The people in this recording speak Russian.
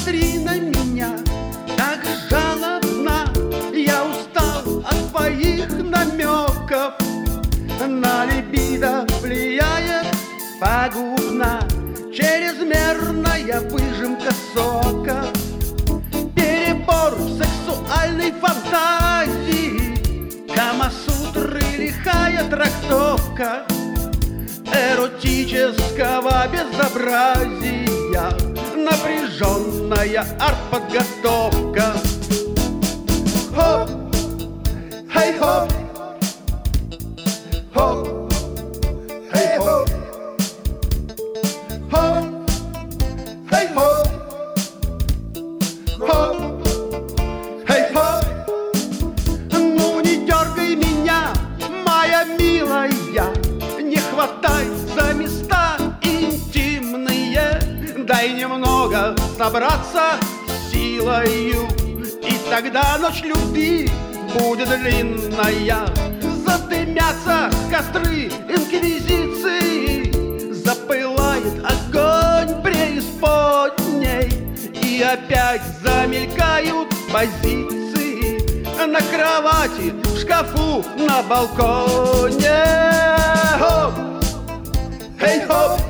смотри на меня так жалобно. Я устал от твоих намеков. На либидо влияет пагубно чрезмерная выжимка сока, перебор сексуальной фантазии, Камасутры лихая трактовка эротического безобразия, напряженная артподготовка. Хоп, хей, хоп, хоп, хей, хоп, хоп, хей, хоп, хоп, хей, хоп. Ну не дергай меня, моя милая, не хватай за места интимные, дай немного собраться силою, и тогда ночь любви будет длинная. Задымятся костры инквизиции, запылает огонь преисподней, и опять замелькают позиции на кровати, в шкафу, на балконе. Хоп, хей, хоп,